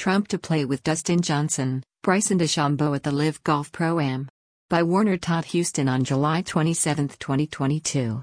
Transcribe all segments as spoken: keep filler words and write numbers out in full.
Trump to play with Dustin Johnson, Bryson DeChambeau at the Live Golf Pro-Am. By Warner Todd Houston on July twenty-seventh, twenty twenty-two.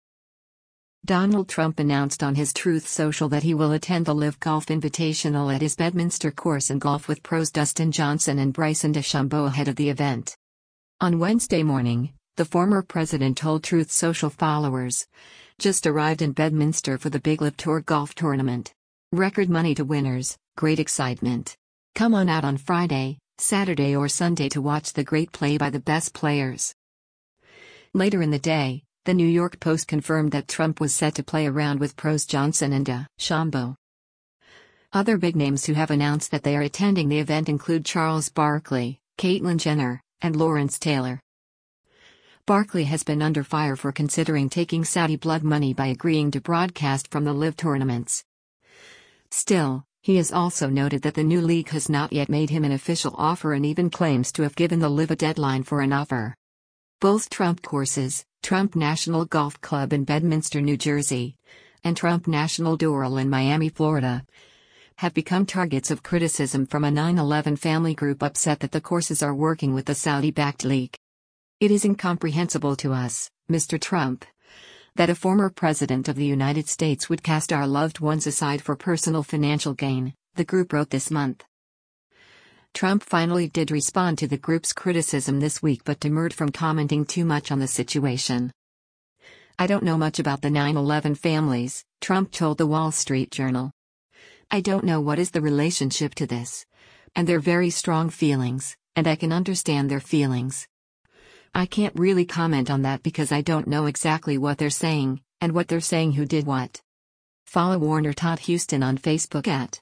Donald Trump announced on his Truth Social that he will attend the Live Golf Invitational at his Bedminster course and golf with pros Dustin Johnson and Bryson DeChambeau ahead of the event. On Wednesday morning, the former president told Truth Social followers, "Just arrived in Bedminster for the Big Live Tour golf tournament. Record money to winners, great excitement. Come on out on Friday, Saturday or Sunday to watch the great play by the best players." Later in the day, the New York Post confirmed that Trump was set to play around with pros Johnson and DeChambeau. Other big names who have announced that they are attending the event include Charles Barkley, Caitlyn Jenner, and Lawrence Taylor. Barkley has been under fire for considering taking Saudi blood money by agreeing to broadcast from the Live tournaments. Still, he has also noted that the new league has not yet made him an official offer and even claims to have given the Live a deadline for an offer. Both Trump courses, Trump National Golf Club in Bedminster, New Jersey, and Trump National Doral in Miami, Florida, have become targets of criticism from a nine eleven family group upset that the courses are working with the Saudi-backed league. "It is incomprehensible to us, Mister Trump, that a former president of the United States would cast our loved ones aside for personal financial gain," the group wrote this month. Trump finally did respond to the group's criticism this week but demurred from commenting too much on the situation. "I don't know much about the nine eleven families," Trump told the Wall Street Journal. "I don't know what is the relationship to this. And they're very strong feelings, and I can understand their feelings. I can't really comment on that because I don't know exactly what they're saying, and what they're saying who did what." Follow Warner Todd Houston on Facebook at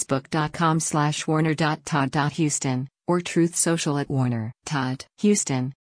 facebook.com slash warner.todd.houston, or Truth Social at Warner Todd Houston.